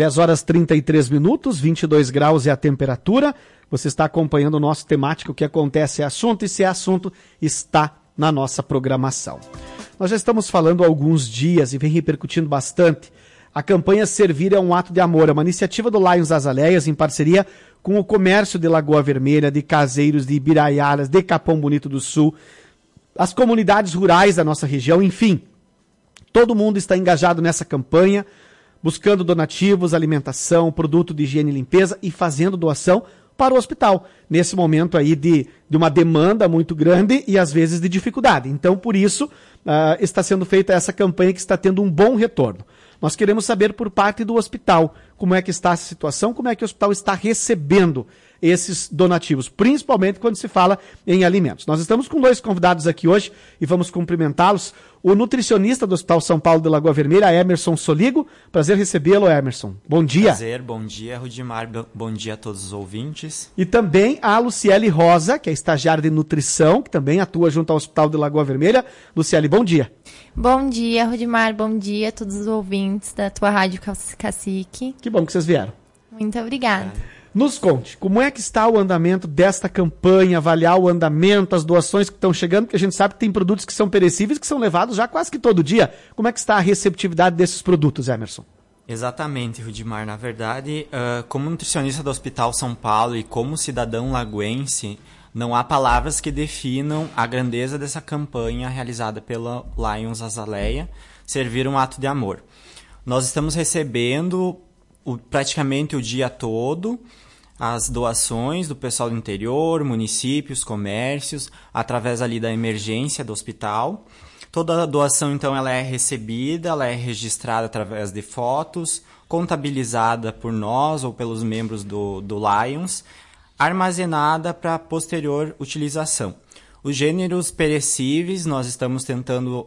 10 horas 33 minutos, 22 graus é a temperatura. Você está acompanhando o nosso temático, o que acontece é assunto, e se é assunto, está na nossa programação. Nós já estamos falando há alguns dias e vem repercutindo bastante. A campanha Servir é um Ato de Amor, é uma iniciativa do Lions Azaleias em parceria com o comércio de Lagoa Vermelha, de Caseiros, de Ibiraiaras, de Capão Bonito do Sul, as comunidades rurais da nossa região, enfim. Todo mundo está engajado nessa campanha, buscando donativos, alimentação, produto de higiene e limpeza e fazendo doação para o hospital, nesse momento aí de uma demanda muito grande e às vezes de dificuldade. Então, por isso, está sendo feita essa campanha que está tendo um bom retorno. Nós queremos saber por parte do hospital como é que está a situação, como é que o hospital está recebendo esses donativos, principalmente quando se fala em alimentos. Nós estamos com 2 convidados aqui hoje e vamos cumprimentá-los. O nutricionista do Hospital São Paulo de Lagoa Vermelha, Emerson Soligo. Prazer recebê-lo, Emerson. Bom dia. Prazer, bom dia, Rudimar. Bom dia a todos os ouvintes. E também a Luciele Rosa, que é estagiária de nutrição, que também atua junto ao Hospital de Lagoa Vermelha. Luciele, bom dia. Bom dia, Rudimar. Bom dia a todos os ouvintes da tua Rádio Cacique. Que bom que vocês vieram. Muito obrigada. Nos conte, como é que está o andamento desta campanha, avaliar o andamento, as doações que estão chegando, porque a gente sabe que tem produtos que são perecíveis, que são levados já quase que todo dia. Como é que está a receptividade desses produtos, Emerson? Exatamente, Rudimar. Na verdade, como nutricionista do Hospital São Paulo e como cidadão lagoense, não há palavras que definam a grandeza dessa campanha realizada pela Lions Azaleia, Servir um Ato de Amor. Nós estamos recebendo praticamente o dia todo as doações do pessoal do interior, municípios, comércios, através ali da emergência do hospital. Toda a doação, então, ela é recebida, ela é registrada através de fotos, contabilizada por nós ou pelos membros do Lions, armazenada para posterior utilização. Os gêneros perecíveis, nós estamos tentando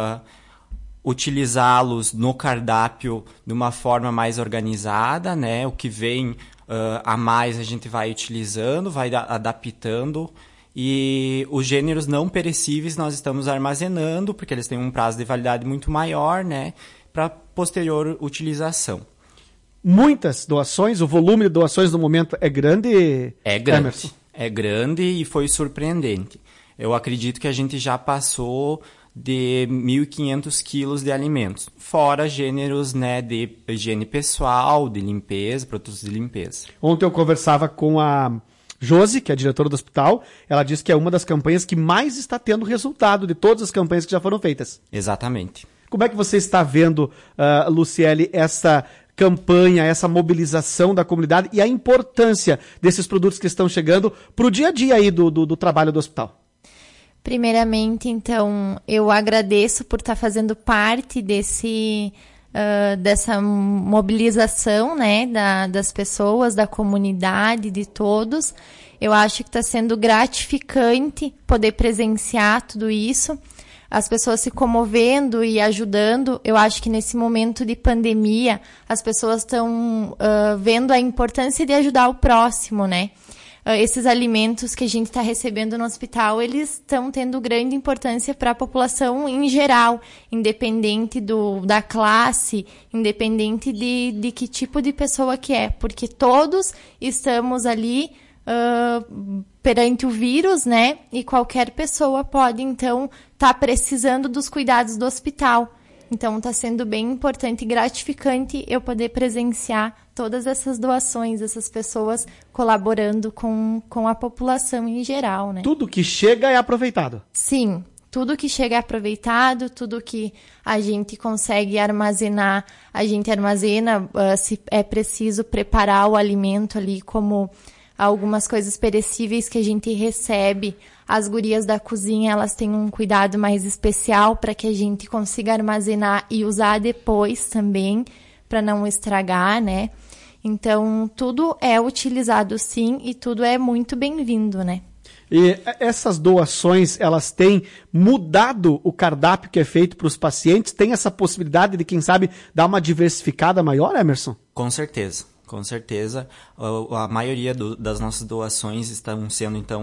utilizá-los no cardápio de uma forma mais organizada, né? O que vem a mais a gente vai utilizando, vai adaptando, e os gêneros não perecíveis nós estamos armazenando, porque eles têm um prazo de validade muito maior, né? Para posterior utilização. Muitas doações, o volume de doações no momento é grande? É grande, Emerson. É grande e foi surpreendente. Eu acredito que a gente já passou de 1.500 quilos de alimentos, fora gêneros, né, de higiene pessoal, de limpeza, produtos de limpeza. Ontem eu conversava com a Josi, que é a diretora do hospital. Ela disse que é uma das campanhas que mais está tendo resultado de todas as campanhas que já foram feitas. Exatamente. Como é que você está vendo, Luciele, essa campanha, essa mobilização da comunidade e a importância desses produtos que estão chegando para o dia a dia aí do trabalho do hospital? Primeiramente, então, eu agradeço por estar fazendo parte dessa mobilização, né, das pessoas, da comunidade, de todos. Eu acho que está sendo gratificante poder presenciar tudo isso, as pessoas se comovendo e ajudando. Eu acho que nesse momento de pandemia, as pessoas estão vendo a importância de ajudar o próximo, né? Esses alimentos que a gente está recebendo no hospital, eles estão tendo grande importância para a população em geral, independente da classe, independente de que tipo de pessoa que é, porque todos estamos ali perante o vírus, né? E qualquer pessoa pode, então, estar precisando dos cuidados do hospital. Então, está sendo bem importante e gratificante eu poder presenciar todas essas doações, essas pessoas colaborando com a população em geral, né? Tudo que chega é aproveitado. Sim, tudo que chega é aproveitado, tudo que a gente consegue armazenar, a gente armazena, se é preciso preparar o alimento ali, como algumas coisas perecíveis que a gente recebe. As gurias da cozinha, elas têm um cuidado mais especial para que a gente consiga armazenar e usar depois também, para não estragar, né? Então, tudo é utilizado sim e tudo é muito bem-vindo, né? E essas doações, elas têm mudado o cardápio que é feito para os pacientes? Tem essa possibilidade de, quem sabe, dar uma diversificada maior, Emerson? Com certeza. Com certeza, a maioria das nossas doações estão sendo, então,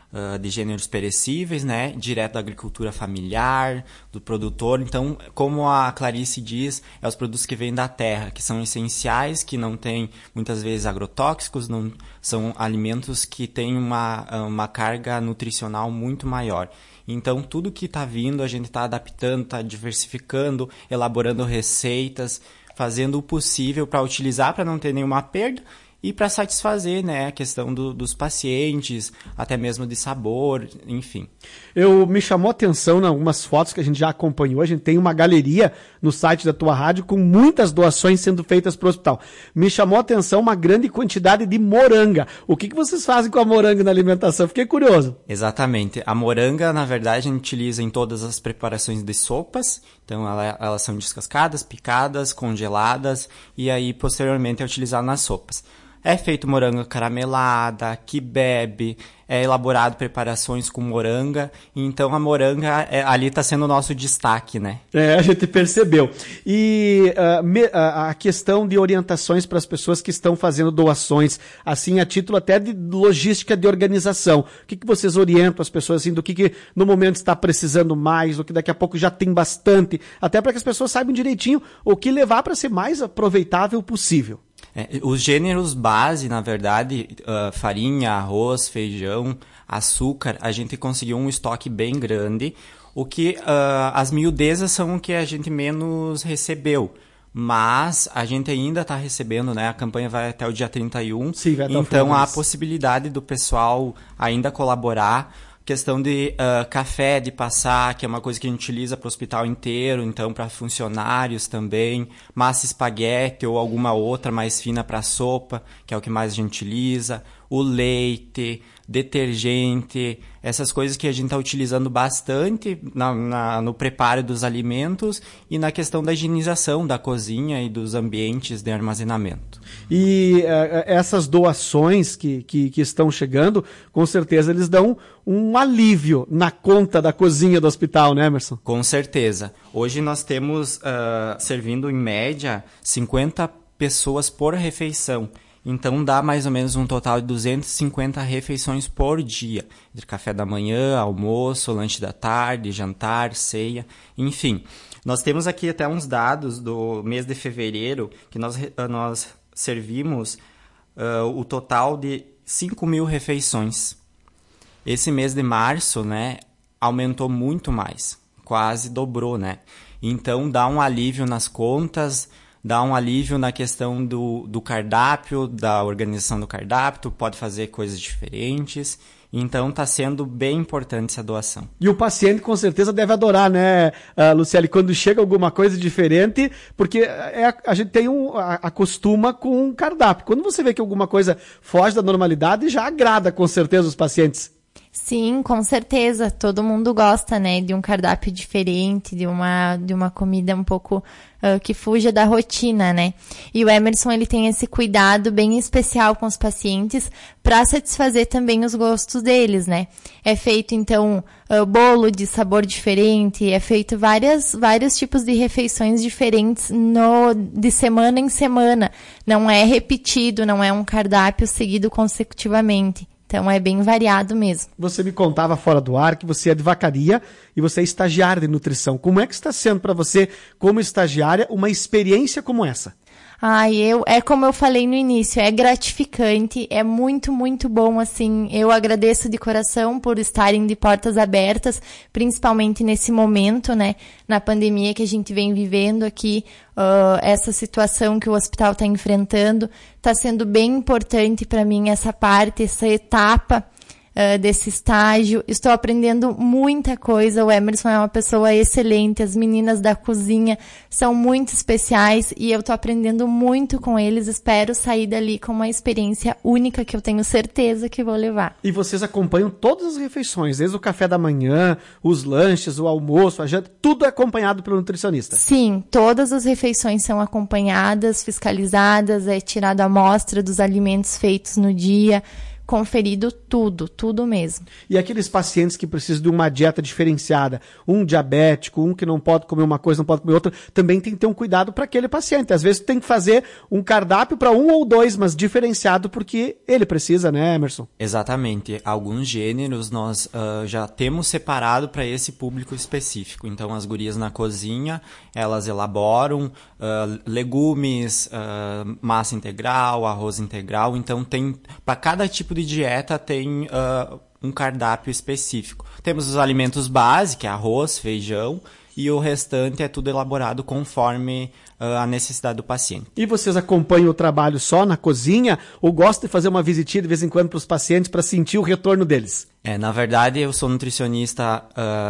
de gêneros perecíveis, né, direto da agricultura familiar, do produtor. Então, como a Clarice diz, os produtos que vêm da terra, que são essenciais, que não têm, muitas vezes, agrotóxicos, não, são alimentos que têm uma carga nutricional muito maior. Então, tudo que está vindo, a gente está adaptando, está diversificando, elaborando receitas, fazendo o possível para utilizar, para não ter nenhuma perda, e para satisfazer, né, a questão dos pacientes, até mesmo de sabor, enfim. Me chamou a atenção em algumas fotos que a gente já acompanhou. A gente tem uma galeria no site da tua rádio com muitas doações sendo feitas para o hospital. Me chamou a atenção uma grande quantidade de moranga. O que vocês fazem com a moranga na alimentação? Fiquei curioso. Exatamente. A moranga, na verdade, a gente utiliza em todas as preparações de sopas. Então, elas são descascadas, picadas, congeladas e aí, posteriormente, é utilizada nas sopas. É feito moranga caramelada, quibe, é elaborado preparações com moranga. Então, a moranga ali está sendo o nosso destaque, né? A gente percebeu. E a questão de orientações para as pessoas que estão fazendo doações, assim, a título até de logística de organização. O que vocês orientam as pessoas, assim, do que no momento está precisando mais, do que daqui a pouco já tem bastante, até para que as pessoas saibam direitinho o que levar para ser mais aproveitável possível. Os gêneros base, na verdade, farinha, arroz, feijão, açúcar, a gente conseguiu um estoque bem grande. O que as miudezas são o que a gente menos recebeu. Mas a gente ainda está recebendo, né? A campanha vai até o dia 31. Sim, vai até então há a possibilidade do pessoal ainda colaborar. Questão de café de passar, que é uma coisa que a gente utiliza para o hospital inteiro, então para funcionários também, massa espaguete ou alguma outra mais fina para sopa, que é o que mais a gente utiliza, o leite, detergente, essas coisas que a gente está utilizando bastante no preparo dos alimentos e na questão da higienização da cozinha e dos ambientes de armazenamento. E essas doações que estão chegando, com certeza eles dão um alívio na conta da cozinha do hospital, né, Emerson? Com certeza. Hoje nós temos servindo em média 50 pessoas por refeição. Então dá mais ou menos um total de 250 refeições por dia. Entre café da manhã, almoço, lanche da tarde, jantar, ceia, enfim. Nós temos aqui até uns dados do mês de fevereiro, que nós servimos o total de 5.000 refeições. Esse mês de março, né, aumentou muito mais, quase dobrou, né? Então dá um alívio nas contas, dá um alívio na questão do cardápio, da organização do cardápio, tu pode fazer coisas diferentes. Então está sendo bem importante essa doação. E o paciente com certeza deve adorar, né, Luciele, quando chega alguma coisa diferente, porque a gente tem acostuma com um cardápio. Quando você vê que alguma coisa foge da normalidade, já agrada com certeza os pacientes. Sim, com certeza. Todo mundo gosta, né, de um cardápio diferente, de uma comida um pouco que fuja da rotina, né? E o Emerson, ele tem esse cuidado bem especial com os pacientes para satisfazer também os gostos deles, né? É feito, então, bolo de sabor diferente, é feito vários tipos de refeições diferentes de semana em semana. Não é repetido, não é um cardápio seguido consecutivamente. Então, é bem variado mesmo. Você me contava fora do ar que você é de Vacaria e você é estagiária de nutrição. Como é que está sendo para você, como estagiária, uma experiência como essa? É como eu falei no início, é gratificante, é muito, muito bom, assim, eu agradeço de coração por estarem de portas abertas, principalmente nesse momento, né, na pandemia que a gente vem vivendo aqui, essa situação que o hospital está enfrentando, está sendo bem importante para mim essa parte, essa etapa desse estágio. Estou aprendendo muita coisa. O Emerson é uma pessoa excelente, as meninas da cozinha são muito especiais e eu estou aprendendo muito com eles. Espero sair dali com uma experiência única que eu tenho certeza que vou levar. E vocês acompanham todas as refeições, desde o café da manhã, os lanches, o almoço, a janta, tudo é acompanhado pelo nutricionista? Sim, todas as refeições são acompanhadas, fiscalizadas, é tirada a amostra dos alimentos feitos no dia, conferido tudo mesmo. E aqueles pacientes que precisam de uma dieta diferenciada, um diabético, um que não pode comer uma coisa, não pode comer outra, também tem que ter um cuidado para aquele paciente. Às vezes tem que fazer um cardápio para um ou dois, mas diferenciado porque ele precisa, né, Emerson? Exatamente. Alguns gêneros nós já temos separado para esse público específico. Então, as gurias na cozinha, elas elaboram legumes, massa integral, arroz integral. Então, tem para cada tipo de dieta tem um cardápio específico. Temos os alimentos básicos, que é arroz, feijão, e o restante é tudo elaborado conforme a necessidade do paciente. E vocês acompanham o trabalho só na cozinha ou gostam de fazer uma visitinha de vez em quando para os pacientes para sentir o retorno deles? Na verdade, eu sou nutricionista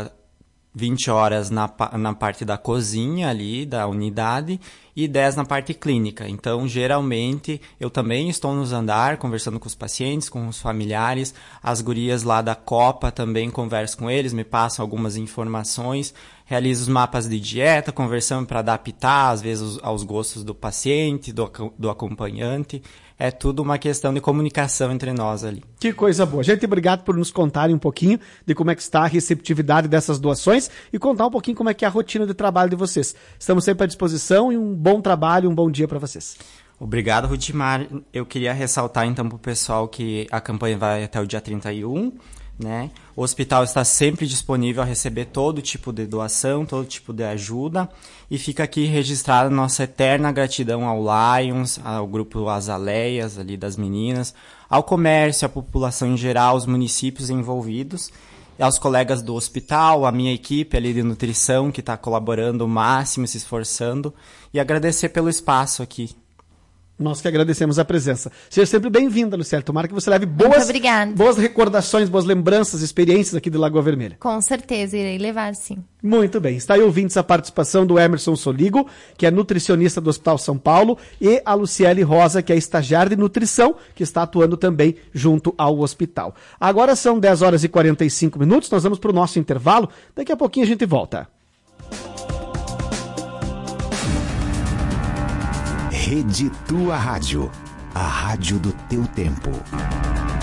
20 horas na parte da cozinha ali, da unidade, e 10 na parte clínica. Então, geralmente, eu também estou nos andar, conversando com os pacientes, com os familiares. As gurias lá da Copa também converso com eles, me passam algumas informações, realizo os mapas de dieta, conversamos para adaptar, às vezes, aos gostos do paciente, do acompanhante. É tudo uma questão de comunicação entre nós ali. Que coisa boa. Gente, obrigado por nos contarem um pouquinho de como é que está a receptividade dessas doações e contar um pouquinho como é que é a rotina de trabalho de vocês. Estamos sempre à disposição e um bom trabalho, um bom dia para vocês. Obrigado, Rudimar. Eu queria ressaltar então para o pessoal que a campanha vai até o dia 31, né? O hospital está sempre disponível a receber todo tipo de doação, todo tipo de ajuda, e fica aqui registrada nossa eterna gratidão ao Lions, ao grupo Azaleias ali das meninas, ao comércio, à população em geral, aos municípios envolvidos, e aos colegas do hospital, a minha equipe ali de nutrição que está colaborando o máximo, se esforçando, e agradecer pelo espaço aqui. Nós que agradecemos a presença. Seja sempre bem-vinda, Luciele. Tomara que você leve boas recordações, boas lembranças, experiências aqui de Lagoa Vermelha. Com certeza, irei levar, sim. Muito bem. Está aí, ouvintes, a participação do Emerson Soligo, que é nutricionista do Hospital São Paulo, e a Luciele Rosa, que é estagiária de nutrição, que está atuando também junto ao hospital. Agora são 10 horas e 45 minutos, nós vamos para o nosso intervalo. Daqui a pouquinho a gente volta. Rede Tua Rádio, a rádio do teu tempo.